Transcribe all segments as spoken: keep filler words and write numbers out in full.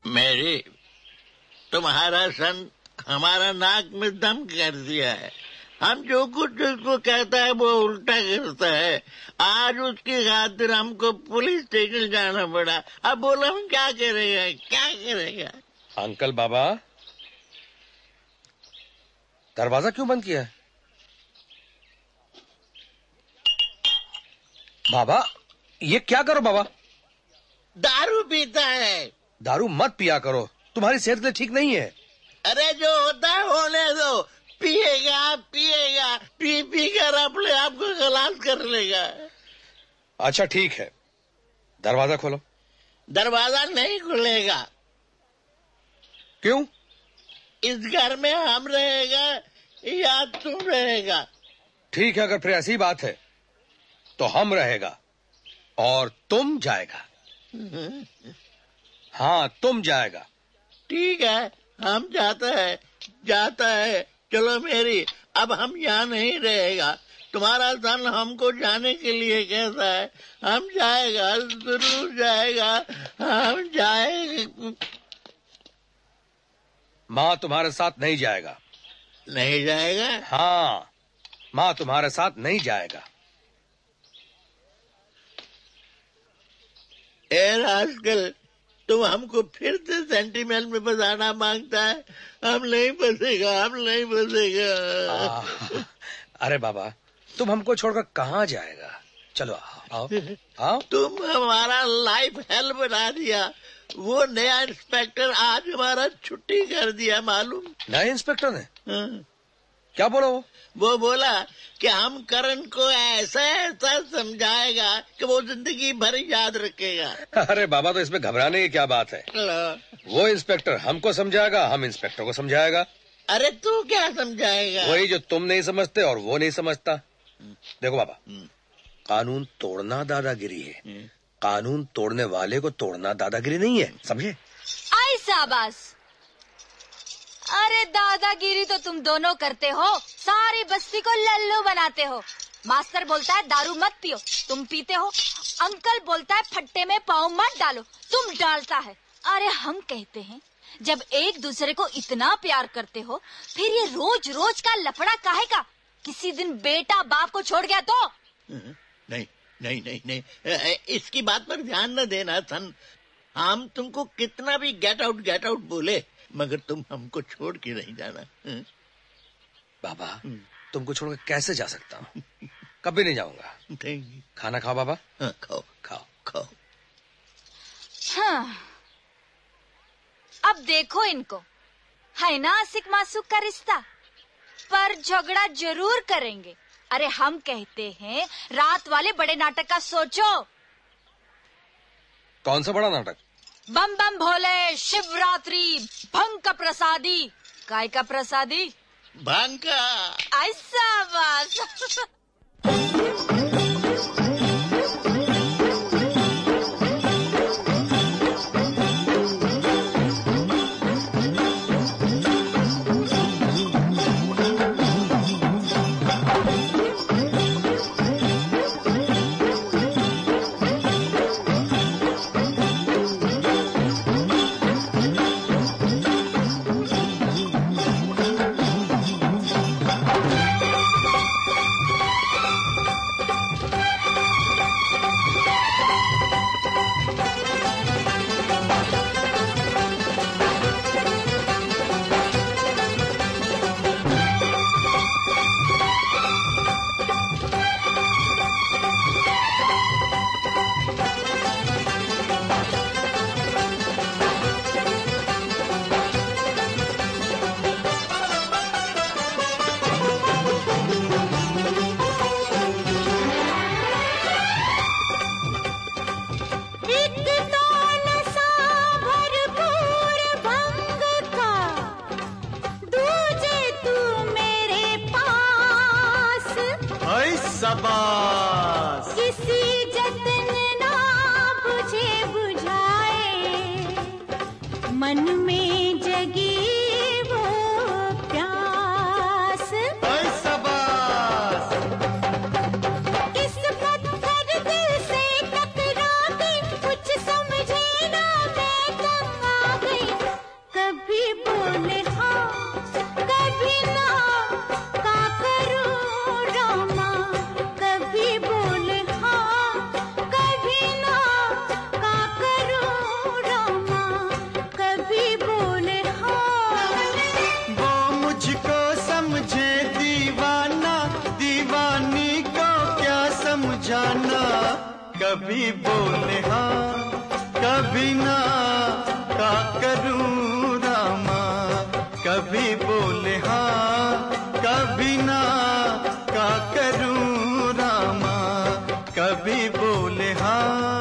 मेरी, तुम्हारा सन हमारा नाक में दम कर दिया है। हम जो कुछ उसको कहता है वो उल्टा करता है। आज उसकी खातिर हमको पुलिस स्टेशन जाना पड़ा। अब बोलो हम क्या करेगा, क्या करेगा? अंकल बाबा, दरवाजा क्यों बंद किया है? बाबा, ये क्या करो बाबा? दारू पीता है। दारू मत पिया करो, तुम्हारी सेहत के लिए ठीक नहीं है। अरे जो होता है होने दो। पिएगा पिएगा, पी पी कर अपने आप को खलास कर लेगा। अच्छा ठीक है, दरवाजा खोलो। दरवाजा नहीं खुलेगा। क्यों? इस घर में हम रहेगा या तुम रहेगा? ठीक है, अगर फिर ऐसी बात है तो हम रहेगा और तुम जाएगा। हाँ, तुम जाएगा। ठीक है, हम जाता है जाता है। चलो मेरी, अब हम यहाँ नहीं रहेगा। तुम्हारा सन हमको जाने के लिए कहता है। हम जाएगा, जरूर जाएगा, हम जाएगा। माँ तुम्हारे साथ नहीं जाएगा। नहीं जाएगा? हाँ, माँ तुम्हारे साथ नहीं जाएगा। ए रास्कल, तुम हमको फिर से सेंटिमेंट में फंसाना मांगता है। हम नहीं फंसेगा, हम नहीं फंसेगा। अरे बाबा, तुम हमको छोड़कर कहाँ जाएगा? चलो आओ, आओ। तुम हमारा लाइफ हेल बना दिया। वो नया इंस्पेक्टर आज हमारा छुट्टी कर दिया, मालूम? नए इंस्पेक्टर ने? हाँ। क्या बोला वो? वो बोला कि हम करण को ऐसा ऐसा समझाएगा कि वो जिंदगी भर याद रखेगा। अरे बाबा, तो इसमें घबराने की क्या बात है? वो इंस्पेक्टर हमको समझाएगा, हम इंस्पेक्टर को समझाएगा। अरे तू क्या समझाएगा? वही जो तुम नहीं समझते और वो नहीं समझता। देखो बाबा, कानून तोड़ना दादागिरी है, कानून तोड़ने वाले को तोड़ना दादागिरी नहीं है, समझे? आई शाबाश। अरे दादागिरी तो तुम दोनों करते हो, सारी बस्ती को लल्लू बनाते हो। मास्टर बोलता है दारू मत पियो, तुम पीते हो। अंकल बोलता है फट्टे में पाँव मत डालो, तुम डालता है। अरे हम कहते हैं जब एक दूसरे को इतना प्यार करते हो, फिर ये रोज रोज का लफड़ा काहे का? किसी दिन बेटा बाप को छोड़ गया तो? नहीं नहीं नहीं नहीं, इसकी बात पर ध्यान न देना सन। हम तुमको कितना भी गेट आउट गेट आउट बोले, मगर तुम हमको छोड़ के नहीं जाना। बाबा, तुमको छोड़कर कैसे जा सकता हूँ? कभी नहीं जाऊंगा। खाना खाओ बाबा। हाँ, खाओ खाओ खाओ। हाँ, अब देखो इनको, है ना आशिक मासूक का रिश्ता, पर झगड़ा जरूर करेंगे। अरे हम कहते हैं रात वाले बड़े नाटक का सोचो। कौन सा बड़ा नाटक? बम बम भोले, शिवरात्रि, भंग का प्रसादी। काय का प्रसादी? भांग का। ऐसा बस। किसी जतन ना बुझे बुझाए, मन में जगी वो प्यास। इस पत्थर दिल से टकरा के कुछ समझे ना, मैं तंग आ गई। कभी बोले हाँ कभी ना का करूं रामा, कभी बोले हाँ कभी ना का करूं रामा, कभी बोले हाँ।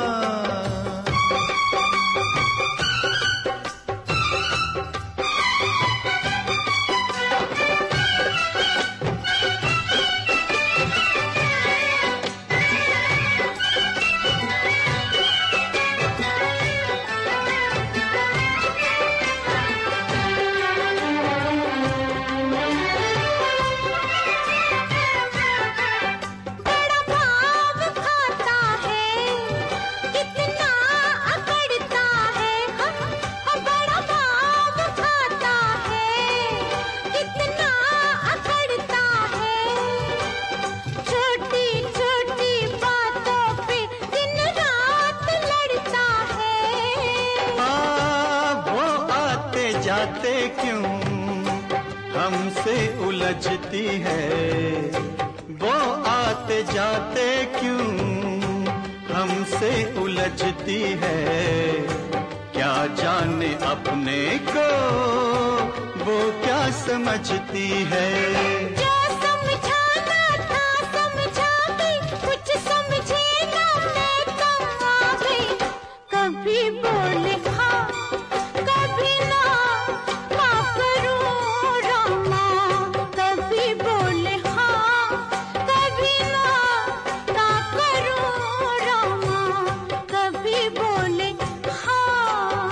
जाते क्यों हमसे उलझती है, वो आते जाते क्यों हमसे उलझती है, क्या जाने अपने को वो क्या समझती है। जो समझाना था समझा गई, कुछ समझे ना मैं तो आ गई, कभी बोले हाँ कभी ना का करूं रामा, कभी बोले हाँ कभी ना का करूं रामा, कभी बोले हाँ।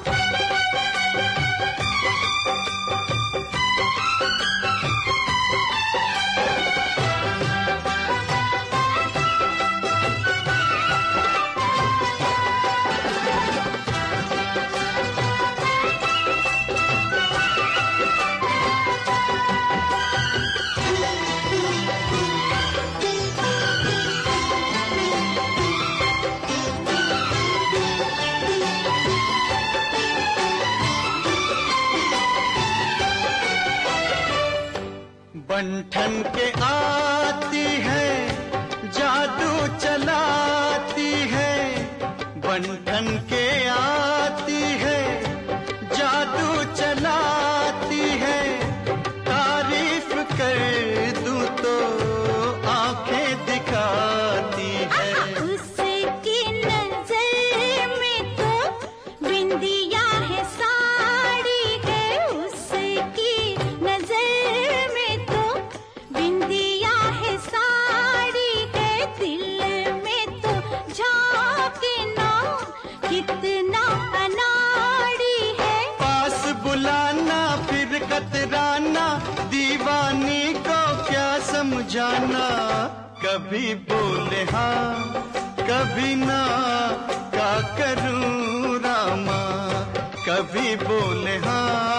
बंठन के आती है जादू चलाती है, बंठन के आती है जादू चलाती है, तारीफ कर दूं तो आंखें दिखाती है। उसकी नजर में तो बिंदिया है साड़ी है, उसकी नजर में तो बिंदिया है साड़ी है, दिल में तो झांके ना कितना अनाड़ी है। पास बुलाना फिर कतराना, दीवानी को क्या समझाना, कभी बोले हाँ कभी ना का करूं रामा, कभी बोले हाँ